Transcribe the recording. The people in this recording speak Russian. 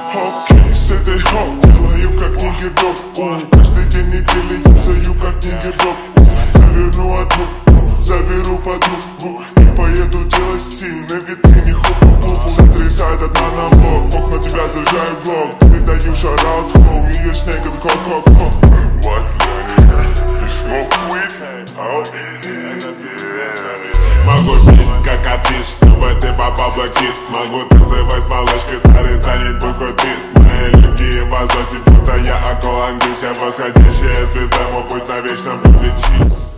Окей, с этой хоп, делаю как нигердок. Каждый день недели юзаю как нигердок. Заверну одну, заберу подругу и поеду делать стиль на витрине хопа-бубу. Сотрясает одна на блок, мог на тебя заряжаю глок. Передаю шараут хоу, ее снег это кок-кок-кок. What, you smoke weed? Oh, могу пить как афиш, чтобы ты попал в блокист. Могу танцевать с малышкой, старый танец бухотист. Мои легкие в азоте, будто я акулангус. Я восходящая звезда, мой путь навечно будет чист.